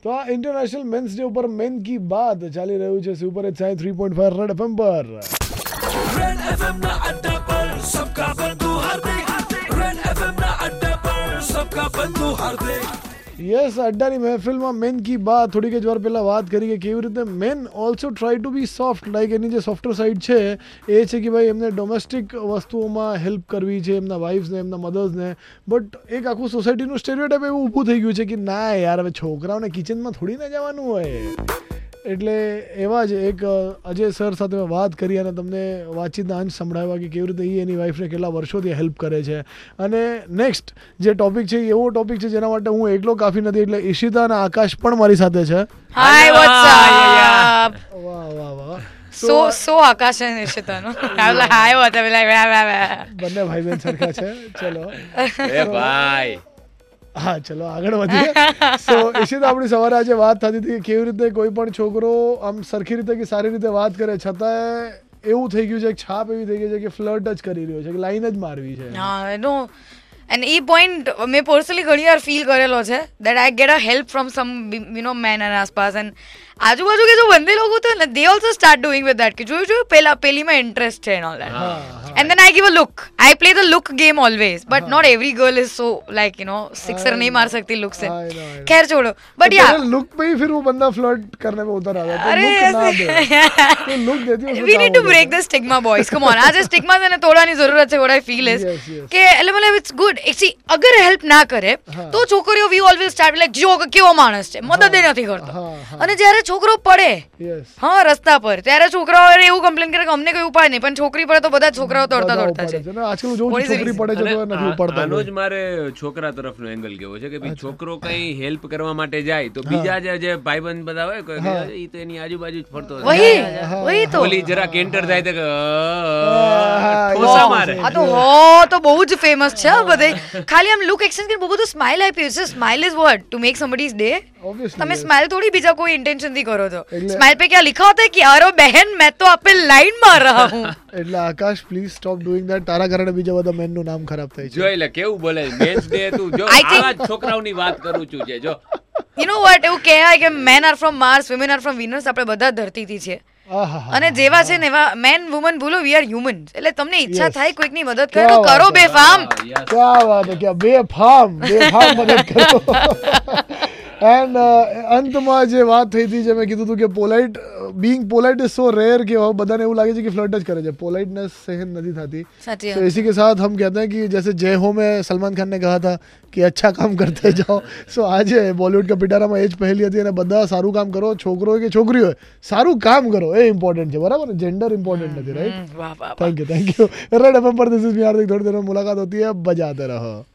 તો આ international men's day ઉપર મેન કી બાત ચાલી રહ્યું છે સુપર એચ 3.5 રેડ એફએમ પર. रेड एफएम ना अड्डा पर सबका बंधु हार्दिक. रेड एफएम ना अड्डा पर सबका बंधु हार्दिक. યસ, અડ્ડાની મહેફિલમાં મેન કી બાત થોડીક જ વાર પહેલાં વાત કરી કે કેવી રીતે men also try to be soft. Like any જે સોફ્ટર સાઈડ છે એ છે કે ભાઈ એમને ડોમેસ્ટિક વસ્તુઓમાં હેલ્પ કરવી છે એમના વાઇફ્સને, એમના મધર્સને. બટ એક આખું સોસાયટીનું સ્ટેરિયોટાઇપ એવું ઊભું થઈ ગયું છે કે ના યાર, હવે છોકરાઓને કિચનમાં થોડી ના જવાનું હોય. એટલે એવા જ એક અજય સર સાથે મેં વાત કરી અને તમને વાતચીતના અંશ સંભળાવ્યા કે કેવી રીતે એ એની વાઈફને કેટલા વર્ષોથી હેલ્પ કરે છે. અને નેક્સ્ટ જે ટોપિક છે એ એવો ટોપિક છે જેના માટે હું એકલો કાફી નથી, એટલે ઈશિતા અને આકાશ પણ મારી સાથે છે. Hi, what's up? વાહ વાહ વાહ. So Akash and Ishita, no? I was like, hi, what? I was like, blah. બંને ભાઈ બહેન સરખા છે. ચલો એ ભાઈ, હા, ચલો આગળ વધીએ. સો ઈશિતા, આપણી સવારે આજે વાત થતી હતી કે કેવી રીતે કોઈ પણ છોકરો આમ સરખી રીતે કે સારી રીતે વાત કરે છતાંય એવું થઈ ગયું છે, એક છાપ એવી થઈ ગઈ છે કે ફ્લર્ટ જ કરી રહ્યો છે, કે લાઈન જ મારવી છે. હા, no. And એ પોઈન્ટ મેં પર્સનલી ઘણી વાર ફીલ કરેલો છે that I get a help from some men and આસપાસ. એન્ડ આજુબાજુ કે જો બંને લોકો તો ને they also start doing with that કે જોયું પેલીમાં ઇન્ટરેસ્ટ છે and all that. And then I give a look. I play the look game always, but not every girl is so like sixer नहीं मार सकती लुक से. खैर छोड़ो, बट या लुक पे ही फिर वो बंदा फ्लर्ट करने में उतर आता है. अरे तो लुक देती है. we need to break the stigma, boys. Come on. आज स्टिग्मा से तोड़ानी जरूरत है. what I feel is કે એટલે મતલબ it's good. see, અગર હેલ્પ ના કરે તો છોકરીઓ વી ઓલવેઝ સ્ટાર્ટ લાઈક જો કેવો માણસ છે, મદદ નથી કરતો. અને જ્યારે છોકરો પડે હા રસ્તા પર, ત્યારે છોકરાઓ એવું કમ્પ્લેન કરે કે અમને કોઈ ઉપાય નહીં, પણ છોકરી પડે તો બધા છોકરાઓ તોડતા છે. આજકાલ જો છોકરી પડે છે તો નથી ઉપાડતા. આનો જ મારે છોકરા તરફનો એંગલ કેવો છે કે ભાઈ છોકરો કઈ હેલ્પ કરવા માટે જાય તો બીજા જે ભાઈબંધ બધા હોય ઈ તો એની આજુબાજુ જ ફરતો વહી તો ઓલી જરા કેન્ટર થાય તો ઠોસા મારે. આ તો તો બહુ જ ફેમસ છે બધે. ખાલી આમ લુક એક્સચેન્જ કરીને બહુ બધું સ્માઇલ આપ્યું છે. Smile is what to make somebody's day. તમે સ્માઇલ થોડી બીજા કોઈ ઇન્ટેન્શન થી કરો છો. સ્માइल पे क्या लिखा होता है कि अरे बहन मैं तो आप पे लाइन मार रहा हूँ. એટલે Akash please stop doing that. તારા કારણે બીજા બધા મેન નું નામ ખરાબ થાય છે. જો એટલે કેવું બોલે મેન્સ ડે તું જો આવા છોકરાઓની વાત કરું છું છે. જો યુ નો વોટ એવું કહેવાય કે men are from Mars, women are from Venus. આપણે બધા ધરતીથી છીએ અને જેવા છે ને એવા મેન વુમન બોલો વી આર હ્યુમન. એટલે તમને ઈચ્છા થાય કોઈકની મદદ કરે તો કરો બેફામ. ક્યા વાત હે, ક્યા બેફામ મદદ કરો. એન્ડ અંતમાં જે વાત થઈ હતી, જે મેં કીધું હતું કે polite being polite is so rare कि बधाने એવું લાગે છે કે ફ્લર્ટ જ કરે છે, પોલાइटनेस सहन नहीं थी. तो इसी के साथ हम कहते हैं कि जैसे जय हो में सलमान खान ने कहा था कि अच्छा काम करते जाओ. सो आज बॉलीवुड का पिटाराમાં એ જ પહેલી હતી અને બધા સારું કામ કરો, છોકરો હોય કે છોકરી હોય સારું કામ કરો, એ ઇમ્પોર્ટન્ટ છે. બરાબર ને, જેન્ડર ઇમ્પોર્ટન્ટ નથી. Right. Thank you. Red FM પર દિસ ઇઝ મી હાર્दिक. थोड़ी देर में मुलाकात होती है. बजाते रहो.